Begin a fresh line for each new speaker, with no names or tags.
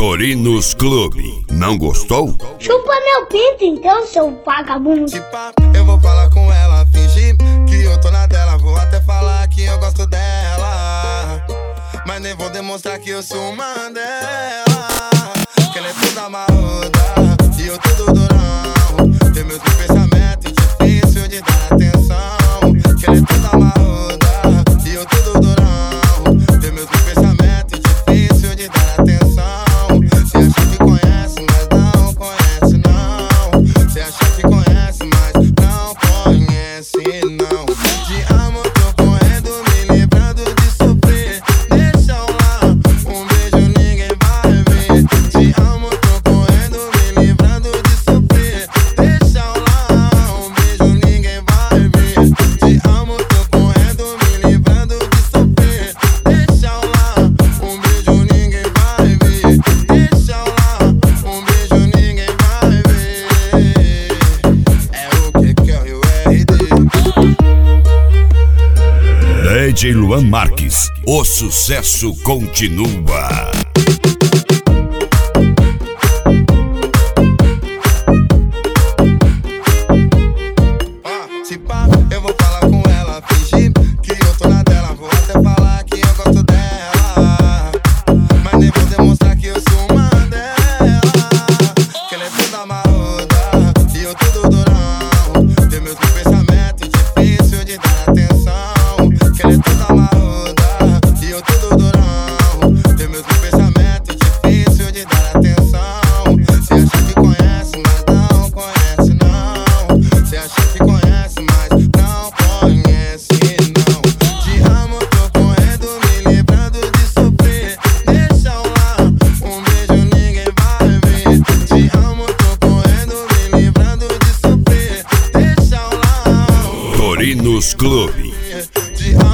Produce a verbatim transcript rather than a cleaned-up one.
Torinos Clube. Não gostou?
Chupa meu pinto então, seu vagabundo.
Eu vou falar com ela, fingir que eu tô na dela. Vou até falar que eu gosto dela, mas nem vou demonstrar que eu sou uma dela. Que ela é toda marruda e eu todo durão. Tem meus pensamentos difícil de dar atenção. Que ela é toda marruda e eu todo durão. Tem meus pensamentos difícil de dar atenção. Cê acha que conhece, mas não conhece não. Cê acha que conhece, mas não conhece não. Te amo, tô correndo, me livrando de sofrer. Deixa eu lá, um beijo ninguém vai ver. Te amo, tô correndo, me livrando de sofrer. Deixa eu lá, um beijo ninguém vai ver. Te amo, tô correndo, me livrando de sofrer. Deixa eu lá, um beijo ninguém vai ver. Deixa eu lá, um beijo ninguém vai ver. É o que que é o R D.
D J Luan Marques, o sucesso continua.
Se pá, eu vou falar com ela, fingir que eu tô na dela. Vou até falar que eu gosto dela, mas nem vou demonstrar que eu sou uma dela. Que ela é toda marruda e eu todo durão. Tem meus pensamentos difícil de dar atenção. Que ela é toda marruda e eu todo durão. Tem meus pensamentos difícil de dar atenção. Cê acha que conhece, mas não conhece não. Cê acha que conhece, mas não conhece não. Te amo, tô correndo, me livrando de sofrer. Deixa eu lá, um beijo ninguém vai ver. Te amo, tô correndo, me livrando de sofrer. Deixa eu lá,
Torinos Clube.
te amo.